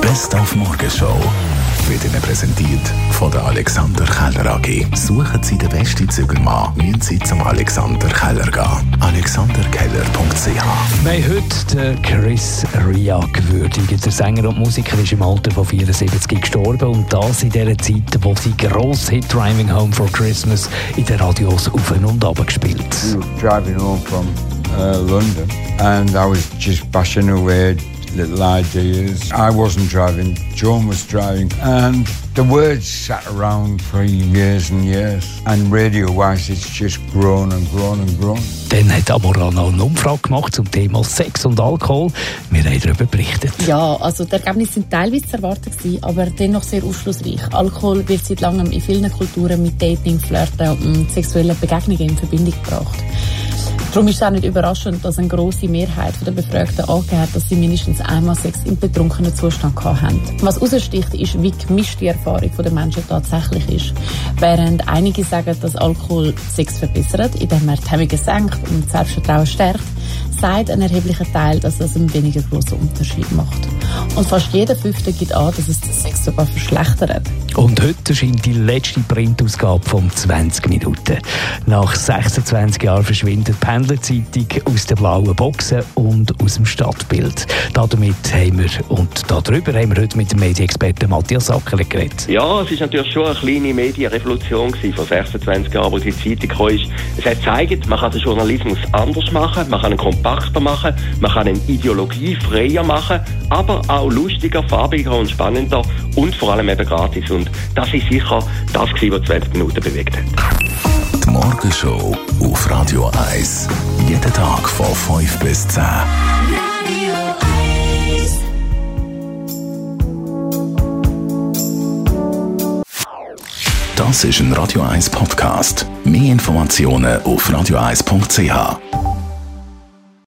Best auf Morgenshow wird Ihnen präsentiert von der Alexander Keller AG. Suchen Sie den besten Zügelmann, müssen Sie zum Alexander Keller gehen. alexanderkeller.ch. Wir haben heute den Chris Rea gewürdigt. Der Sänger und Musiker ist im Alter von 74 gestorben und das in der Zeit, wo sie grossen Hit Driving Home for Christmas in den Radios auf und ab gespielt. We were driving home from London and I was just bashing away little ideas. I wasn't driving, Joan was driving, and the words sat around for years and years. And radio-wise, it's just grown and grown and grown. Dann hat Amorana eine Umfrage gemacht zum Thema Sex und Alkohol. Wir haben darüber berichtet. Ja, also die Ergebnisse sind teilweise zu erwarten gewesen, aber dennoch sehr aufschlussreich. Alkohol wird seit langem in vielen Kulturen mit Dating, Flirten und sexuellen Begegnungen in Verbindung gebracht. Darum ist es auch nicht überraschend, dass eine grosse Mehrheit der Befragten angegeben hat, dass sie mindestens einmal Sex im betrunkenen Zustand gehabt haben. Was heraussticht, ist, wie gemischt die Erfahrung der Menschen tatsächlich ist. Während einige sagen, dass Alkohol Sex verbessert, indem er die Hemmungen senkt und das Selbstvertrauen stärkt, sagt ein erheblicher Teil, dass das einen weniger grossen Unterschied macht. Und fast jeder Fünfte gibt an, dass es den Sex sogar verschlechtert. Und heute erscheint die letzte Printausgabe von 20 Minuten. Nach 26 Jahren verschwindet die Pendlerzeitung aus den blauen Boxen und aus dem Stadtbild. Darüber haben wir heute mit dem Medienexperten Matthias Sackerle geredet. Ja, es war natürlich schon eine kleine Medienrevolution vor 26 Jahren, als die Zeitung kam. Es hat gezeigt, man kann den Journalismus anders machen, man kann ihn kompakter machen, man kann ihn ideologiefreier machen, aber auch lustiger, farbiger und spannender und vor allem eben gratis. Und das ist sicher das, was 20 Minuten bewegt hat. Die Morgenshow auf Radio 1. Jeden Tag von 5 bis 10. Das ist ein Radio 1 Podcast. Mehr Informationen auf radio1.ch.